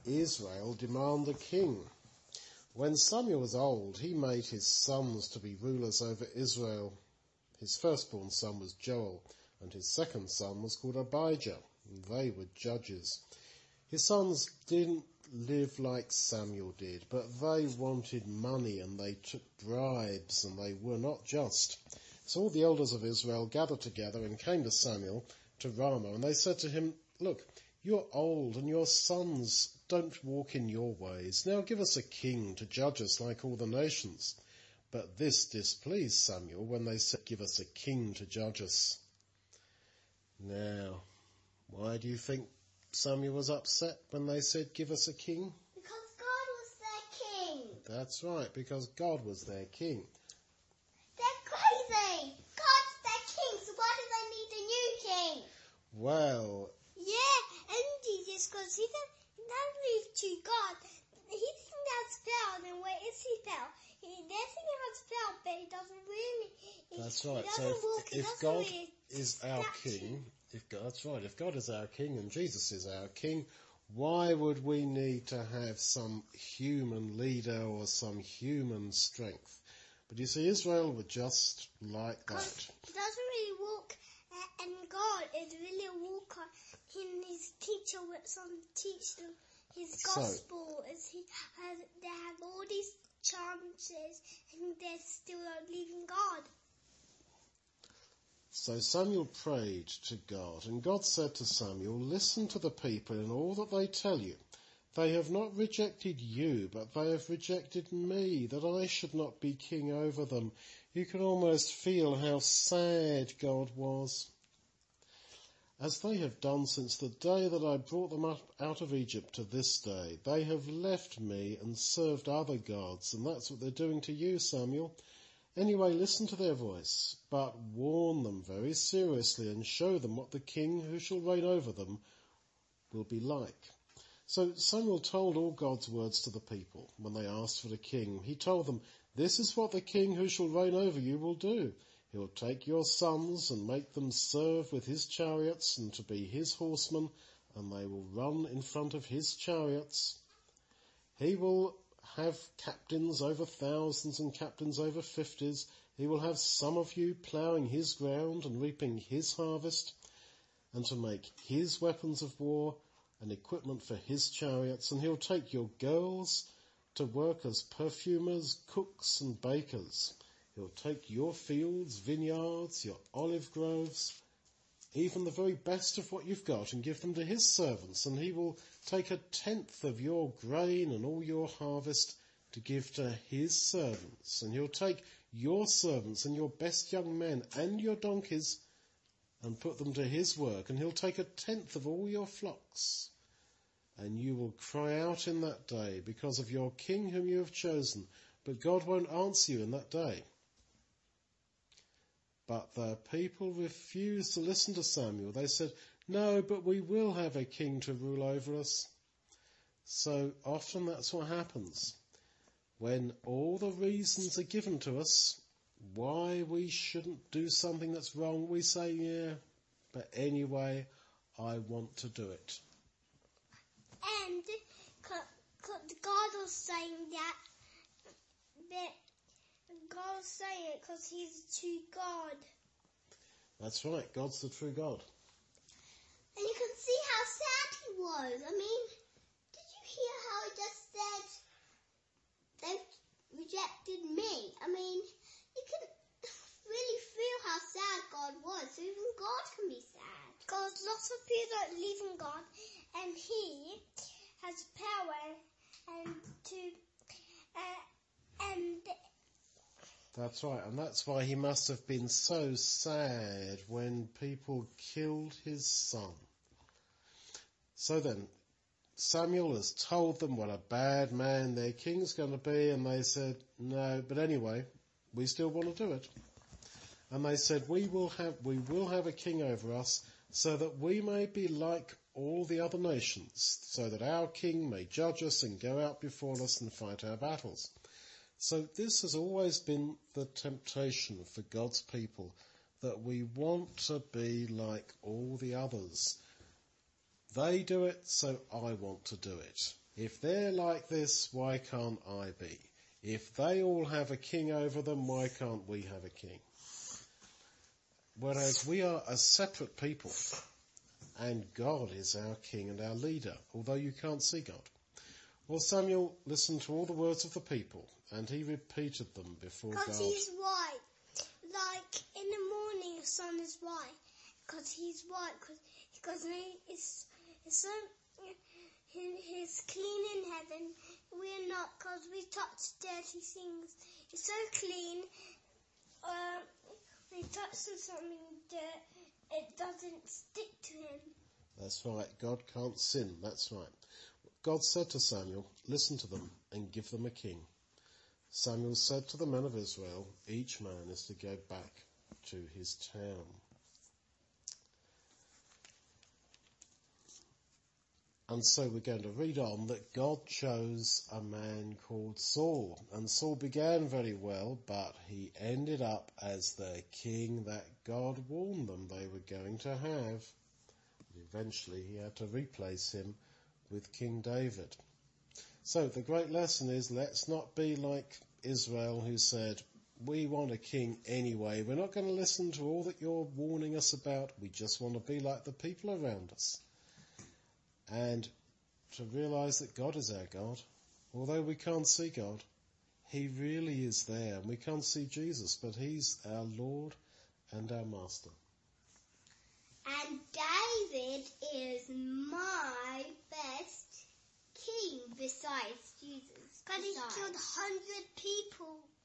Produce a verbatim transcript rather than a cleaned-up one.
Israel demand a king. When Samuel was old, he made his sons to be rulers over Israel. His firstborn son was Joel, and his second son was called Abijah, and they were judges. His sons didn't live like Samuel did, but they wanted money and they took bribes and they were not just. So all the elders of Israel gathered together and came to Samuel to Ramah, and they said to him, "Look, you're old and your sons don't walk in your ways. Now give us a king to judge us like all the nations." But this displeased Samuel when they said, "Give us a king to judge us." Now, why do you think Samuel was upset when they said, "Give us a king"? Because God was their king. That's right, because God was their king. They're crazy. God's their king, so why do they need a new king? Well... Yeah, and Jesus, because he doesn't move to God. He thinks that's foul, then where is he foul? He, they're thinking that's foul, but he doesn't really. He, That's right. He So if, walk, if God really is our king, if God, that's right, if God is our king and Jesus is our king, why would we need to have some human leader or some human strength? But you see, Israel were just like that. He doesn't really walk, uh, and God is really a walker. In his teacher with some teach them his gospel. So, as he has, they have all these chances, and they're still not leaving God. So Samuel prayed to God, and God said to Samuel, "Listen to the people in all that they tell you. They have not rejected you, but they have rejected me, that I should not be king over them." You can almost feel how sad God was. "As they have done since the day that I brought them up out of Egypt to this day, they have left me and served other gods, and that's what they're doing to you, Samuel. Anyway, listen to their voice, but warn them very seriously and show them what the king who shall reign over them will be like." So Samuel told all God's words to the people when they asked for the king. He told them, "This is what the king who shall reign over you will do. He'll take your sons and make them serve with his chariots and to be his horsemen, and they will run in front of his chariots. He will have captains over thousands and captains over fifties. He will have some of you ploughing his ground and reaping his harvest, and to make his weapons of war and equipment for his chariots. And he'll take your girls to work as perfumers, cooks and bakers. He'll take your fields, vineyards, your olive groves, even the very best of what you've got, and give them to his servants. And he will take a tenth of your grain and all your harvest to give to his servants. And he'll take your servants and your best young men and your donkeys and put them to his work. And he'll take a tenth of all your flocks. And you will cry out in that day because of your king whom you have chosen. But God won't answer you in that day." But the people refused to listen to Samuel. They said, "No, but we will have a king to rule over us." So often that's what happens. When all the reasons are given to us why we shouldn't do something that's wrong, we say, "Yeah, but anyway, I want to do it." And God was saying that, that God was saying it because he's the true God. That's right, God's the true God. And you can see how sad he was. I mean, did you hear how he just said, "They've rejected me"? I mean, you can really feel how sad God was. So even God can be sad. Because lots of people don't believe in God, and he has power and to, uh, and That's right, and that's why he must have been so sad when people killed his son. So then, Samuel has told them what a bad man their king's going to be, and they said, "No, but anyway, we still want to do it." And they said, we will have, we will have a king over us so that we may be like all the other nations, so that our king may judge us and go out before us and fight our battles. So this has always been the temptation for God's people, that we want to be like all the others. They do it, so I want to do it. If they're like this, why can't I be? If they all have a king over them, why can't we have a king? Whereas we are a separate people, and God is our king and our leader, although you can't see God. Well, Samuel listened to all the words of the people, and he repeated them before God. Because he's white. Like in the morning the sun is white. Because he's white. Because it's, it's so, he's clean in heaven. We're not, because we touch dirty things. He's so clean. Uh, when he touches something dirt, it doesn't stick to him. That's right. God can't sin. That's right. God said to Samuel, listen to them and give them a king. Samuel said to the men of Israel, each man is to go back to his town. And so we're going to read on that God chose a man called Saul. And Saul began very well, but he ended up as the king that God warned them they were going to have. Eventually he had to replace him with King David. So the great lesson is, let's not be like Israel, who said, we want a king anyway. We're not going to listen to all that you're warning us about. We just want to be like the people around us. And to realize that God is our God. Although we can't see God, he really is there. And we can't see Jesus, but he's our Lord and our Master. And David is my best king besides Jesus. But he killed a hundred people.